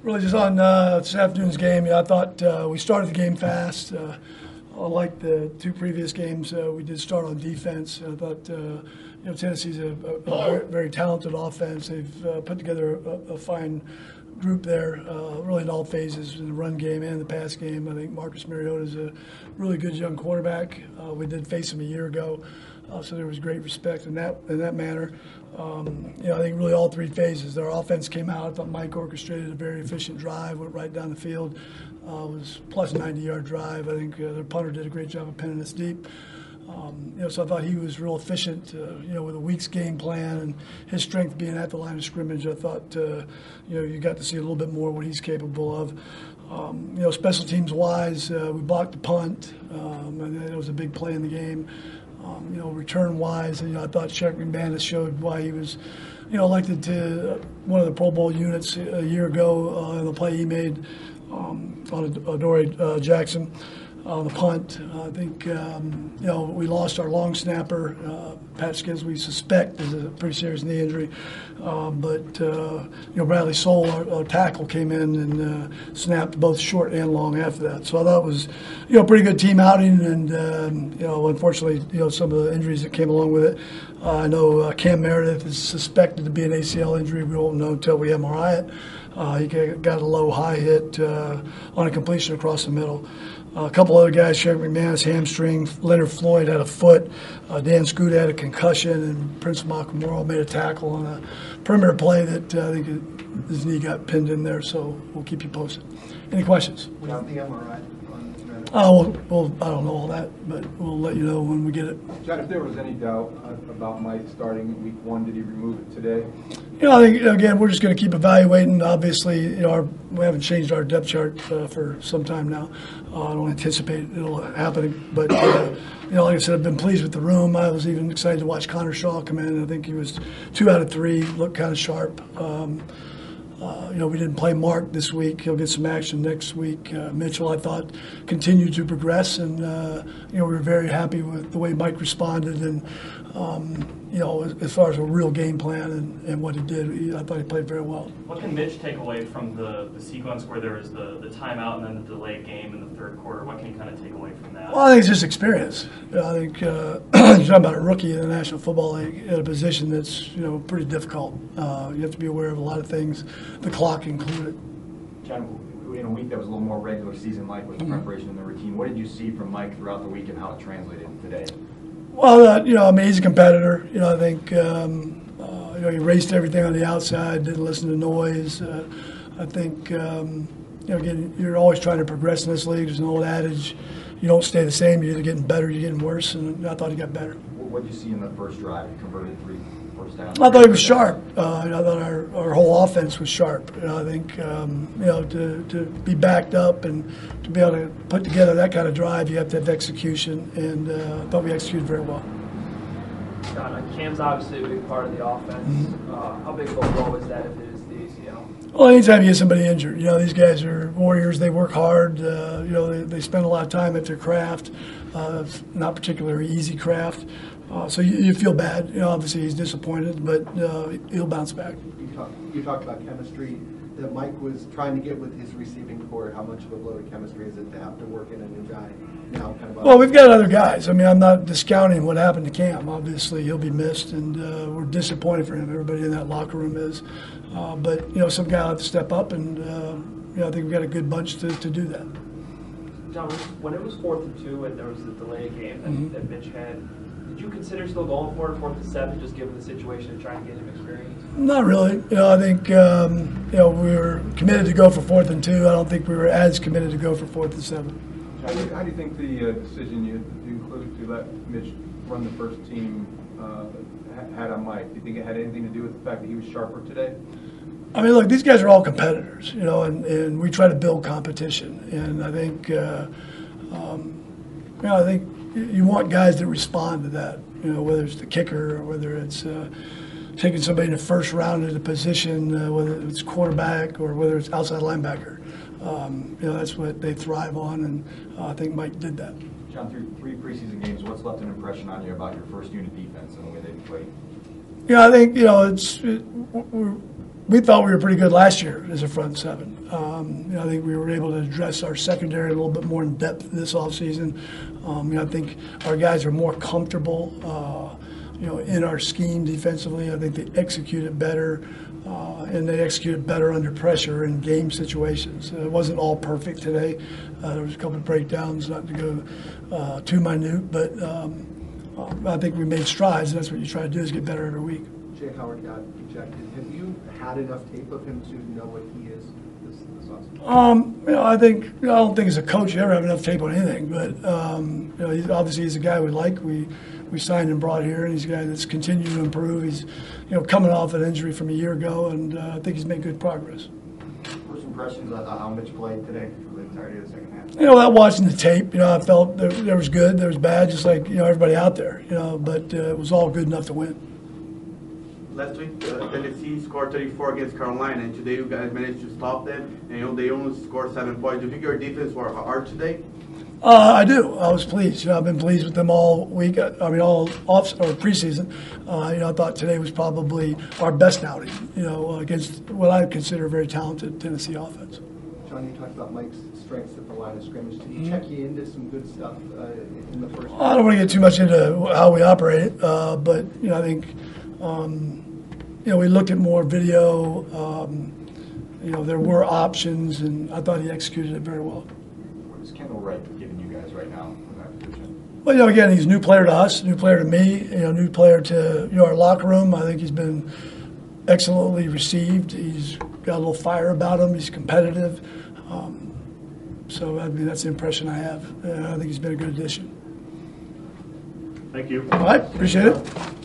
Really, just on this afternoon's game, I thought we started the game fast. Unlike the two previous games, we did start on defense. I thought, Tennessee's a very, very talented offense. They've put together a fine group there, really in all phases, in the run game and the pass game. I think Marcus Mariota is a really good young quarterback. We did face him a year ago, so there was great respect in that manner. I think really all three phases. Their offense came out. I thought Mike orchestrated a very efficient drive, went right down the field. It was plus 90-yard drive. I think their punter did a great job of pinning us deep. So I thought he was real efficient, with a week's game plan and his strength being at the line of scrimmage. I thought, you got to see a little bit more what he's capable of. Special teams wise, we blocked the punt, and that was a big play in the game. Return wise, I thought Shaq McManus showed why he was, elected to one of the Pro Bowl units a year ago in the play he made on Adoree Jackson. On the punt, I think we lost our long snapper, Pat Skins. We suspect is a pretty serious knee injury, but Bradley Soul, our tackle, came in and snapped both short and long after that. So I thought it was a pretty good team outing, and unfortunately some of the injuries that came along with it. I know Cam Meredith is suspected to be an ACL injury. We won't know until we MRI it. He got a low-high hit on a completion across the middle. A couple other guys, Shaq McManus, hamstring. Leonard Floyd had a foot. Dan Scoot had a concussion, and Prince Makamoro made a tackle on a perimeter play that I think his knee got pinned in there. So we'll keep you posted. Any questions? Without the MRI? Well, I don't know all that, but we'll let you know when we get it. John, if there was any doubt about Mike starting week 1, did he remove it today? I think, again, we're just going to keep evaluating. Obviously, we haven't changed our depth chart for some time now. I don't anticipate it'll happen. But, like I said, I've been pleased with the room. I was even excited to watch Connor Shaw come in. I think he was 2 out of 3, looked kind of sharp. We didn't play Mark this week. He'll get some action next week. Mitchell, I thought, continued to progress, and we were very happy with the way Mike responded, and as far as a real game plan and what he did, I thought he played very well. What can Mitch take away from the sequence where there was the timeout and then the delayed game in the third quarter? What can you kind of take away from that? Well, I think it's just experience. I think you're talking about a rookie in the National Football League at a position that's pretty difficult. You have to be aware of a lot of things, the clock included. John, in a week that was a little more regular season-like with the preparation and the routine, what did you see from Mike throughout the week and how it translated today? Well, he's a competitor. I think he raced everything on the outside, didn't listen to noise. I think again, you're always trying to progress in this league. There's an old adage: you don't stay the same. You're either getting better, or you're getting worse. And I thought he got better. What did you see in the first drive? He converted 3 first downs. I thought he was sharp. I thought our whole offense was sharp. I think to be backed up and to be able to put together that kind of drive, you have to have execution, and I thought we executed very well. John, Cam's obviously a big part of the offense. How big of a blow is that if it is the ACL? Well, anytime you get somebody injured, these guys are warriors. They work hard. They spend a lot of time at their craft. It's not particularly easy craft. So you feel bad. Obviously he's disappointed, but he'll bounce back. You talked about chemistry that Mike was trying to get with his receiving core. How much of a blow to chemistry is it to have to work in a new guy now? Well, we've got other guys. I'm not discounting what happened to Cam. Obviously he'll be missed, and we're disappointed for him. Everybody in that locker room is. But some guy will have to step up, and I think we've got a good bunch to do that. John, when it was 4th and 2 and there was the delayed game that Mitch had, did you consider still going for it 4th and 7, just given the situation and trying to get him experience? Not really. I think we were committed to go for 4th and 2. I don't think we were as committed to go for 4th and 7. How do you think the decision to let Mitch run the first team had on Mike? Do you think it had anything to do with the fact that he was sharper today? Look, these guys are all competitors, and we try to build competition. And I think, I think you want guys that respond to that, whether it's the kicker or whether it's taking somebody in the first round at a position, whether it's quarterback or whether it's outside linebacker. That's what they thrive on, and I think Mike did that. John, through 3 preseason games, what's left an impression on you about your first unit defense and the way they played? I think, we thought we were pretty good last year as a front seven. I think we were able to address our secondary a little bit more in depth this offseason. I think our guys are more comfortable, in our scheme defensively. I think they executed better, and they executed better under pressure in game situations. It wasn't all perfect today. There was a couple of breakdowns, not to go too minute, but I think we made strides, and that's what you try to do, is get better every week. Jay Howard got ejected. Have you had enough tape of him to know what he is this offseason? I don't think as a coach you ever have enough tape on anything, but he's a guy we like. We signed and brought here, and he's a guy that's continued to improve. He's coming off an injury from a year ago, and I think he's made good progress. First impressions on how Mitch played today for the entirety of the second half? That watching the tape, I felt there was good, there was bad, just like everybody out there. But it was all good enough to win. Last week, Tennessee scored 34 against Carolina, and today you guys managed to stop them, and they only scored 7 points. Do you think your defense were hard today? I do. I was pleased. I've been pleased with them all week. All off or preseason. I thought today was probably our best outing. Against what I consider a very talented Tennessee offense. John, you talked about Mike's strengths at the line of scrimmage. Did he check you into some good stuff in the first? I don't want to get too much into how we operate, but I think we looked at more video. There were options, and I thought he executed it very well. What is Kendall Wright giving you guys right now in that position? Well, again, he's a new player to us, new player to me, new player to our locker room. I think he's been excellently received. He's got a little fire about him. He's competitive. So that's the impression I have. I think he's been a good addition. Thank you. All right, appreciate it.